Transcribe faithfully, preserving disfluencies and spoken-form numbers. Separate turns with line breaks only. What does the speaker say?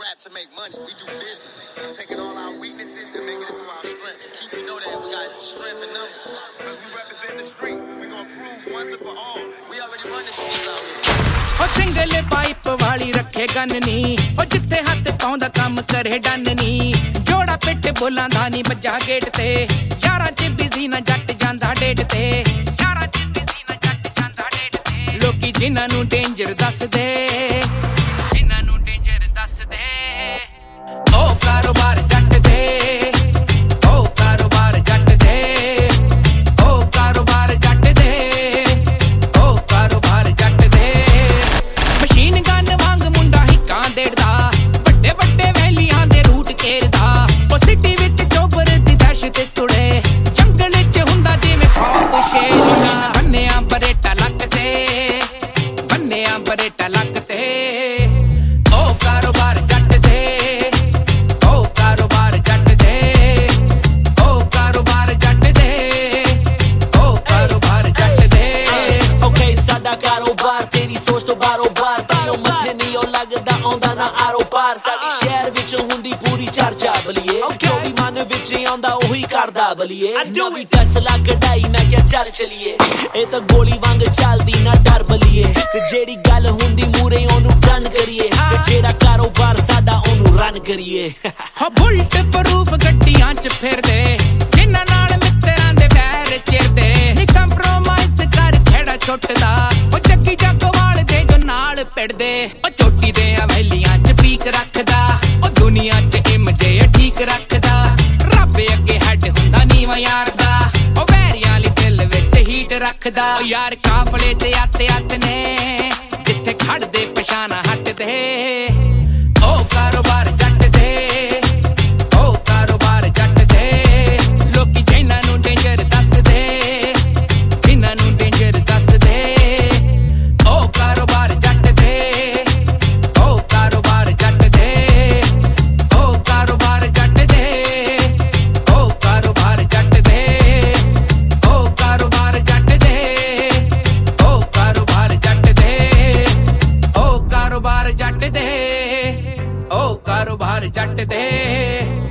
rap to make money. We do business. Taking all our weaknesses and making it to our strength. Keep you know that we got strength in numbers. Because we represent the street. We're going to prove once and for all. We already run the streets out here.
ओ single pipe वाली रखे gun नी ओ जिथे हाथ पाउंदा काम करे done नी जोड़ा पिट बोलां दा नी बजा गेट ते यारां च बिजी ना जट जांदा डेट ते यारां च बिजी ना जट जांदा डेट ते लोकी जिन्हां नू डेंजर दस दे जिन्हां नू डेंजर दस दे ओ कारोबार जट दे ओ कारोबार जट दे ओ कारोबार जट दे ओ कारोबार जट दे मशीन गन वांग मुंडा हिक्कां देड़दा ਵੱਡੇ ਵੱਡੇ ਵੈਲੀਆਂ ਦੇ ਰੂਟ ਘੇਰਦਾ ਉਹ ਸਿਟੀ ਵਿੱਚ ਚੋਬਰ ਦੀ ਦਹਿਸ਼ਤ ਤੁੜੇ ਜੰਗਲ ਵਿੱਚ ਹੁੰਦਾ ਜਿਵੇਂ ਖੌਫ ਸ਼ੇਰ ਦਾ ਬੰਨਿਆਂ ਬਰੇਟਾ ਲੱਕ ਤੇ ਬੰਨਿਆਂ ਬਰੇਟਾ ਲੱਕ ਤੇ ਉਹ ਕਾਰੋਬਾਰ ਜੱਟ ਦੇ ਉਹ ਕਾਰੋਬਾਰ ਜੱਟ ਦੇ ਉਹ ਕਾਰੋਬਾਰ ਜੱਟ ਦੇ ਉਹ ਕਾਰੋਬਾਰ ਜੱਟ ਦੇ
ਓਕੇ ਸਾਡਾ ਕਾਰੋਬਾਰ ਤੇਰੀ ਸੋਚ ਤੋਂ ਬਾਰੋਬਾਰ ਤਾਈਓ ਮੱਥੇ ਨਹੀਂ ਉਹ ਲੱਗਦਾ ਆਉਂਦਾ ਨਾ ਆਰੋ ਪਾਰ ਸਾਡੀ ਸ਼ਹਿਰ ਵਿੱਚ ਹੁੰਦੀ ਪੂਰੀ ਚਰਚਾ ਬਲੀਏ ਜੋ ਵੀ ਮਨ ਵਿੱਚ ਆਉਂਦਾ ਉਹੀ ਕਰਦਾ ਬਲੀਏ ਨਵੀਂ ਟੈਸਲਾ ਕਢਾਈ ਮੈਂ ਕਿਹਾ ਚੱਲ ਚਲੀਏ ਇਹ ਤਾਂ ਗੋਲੀ ਵਾਂਗ ਚੱਲਦੀ ਨਾ ਡਰ ਬਲੀਏ ਤੇ ਜਿਹੜੀ ਗੱਲ ਹੁੰਦੀ ਮੂਰੇ ਉਹਨੂੰ ਡਨ ਕਰੀਏ ਤੇ ਜਿਹੜਾ ਕਾਰੋਬਾਰ ਸਾਡਾ ਉਹਨੂੰ ਰਨ ਕਰੀਏ
ਹੋ ਬੁਲਟ ਪ੍ਰੂਫ ਗੱਡੀਆਂ 'ਚ ਫਿਰਦੇ ਜਿਨ੍ਹਾਂ ਨਾਲ ਮਿੱਤਰਾਂ ਦੇ ਵੈਰ ਚਿਰਦੇ ਨੀ ਕੰਪਰੋਮਾਈਜ਼ ਕਰ ਖੇੜਾ ਛੁੱਟਦਾ ਉਹ ਚੱਕੀ ਜੱਗਵਾਲ ਦੇ ਜੋ ਨਾਲ ਪਿੜਦੇ ਉਹ ਚੋਟੀ ਦੇ ਹਵੇਲੀਆਂ 'ਚ ਪੀਕ ਰੱਖਦਾ ਉਹ ਦੁਨੀਆ 'ਚ ਇਮਜੇ ਠੀਕ ਰੱਖਦਾ ਰੱਬ ਅੱਗੇ ਹੈਡ ਹੁੰਦਾ ਨੀਵਾਂ ਯਾਰ ਦਾ ਉਹ ਵੈਰੀਆਂ ਲਈ ਦਿਲ ਵਿੱਚ ਹੀਟ ਰੱਖਦਾ ਉਹ ਯਾਰ ਕਾਫਲੇ 'ਚ ਆਤੇ ਆਤ ਨੇ ਜਿੱਥੇ ਖੜਦੇ ਪਛਾਣਾ ਹਟਦੇ ਉਹ ਕਾਰੋਬਾਰ ਜੱਟ ਦੇ ਉਹ ਕਾਰੋਬਾਰ ਜੱਟ ਦੇ ਲੋਕੀ ਜਿਨ੍ਹਾਂ ਨੂੰ ਡੇਂਜਰ ਦੱਸਦੇ ਜਿਨ੍ਹਾਂ ਨੂੰ ਡੇਂਜਰ ਦੱਸਦੇ ਉਹ ਕਾਰੋਬਾਰ ਜੱਟ ਦੇ ਉਹ ਕਾਰੋਬਾਰ ਜੱਟ ਦੇ ਉਹ ਕਾਰੋਬਾਰ ਜੱਟ ਦੇ ਉਹ ਕਾਰੋਬਾਰ ਜੱਟ ਦੇ ਉਹ ਕਾਰੋਬਾਰ ਜੱਟ ਦੇ ਉਹ ਕਾਰੋਬਾਰ ਜੱਟ ਦੇ ਉਹ ਕਾਰੋਬਾਰ ਜੱਟ ਦੇ ਉਹ ਕਾਰੋਬਾਰ ਜੱਟ ਦੇ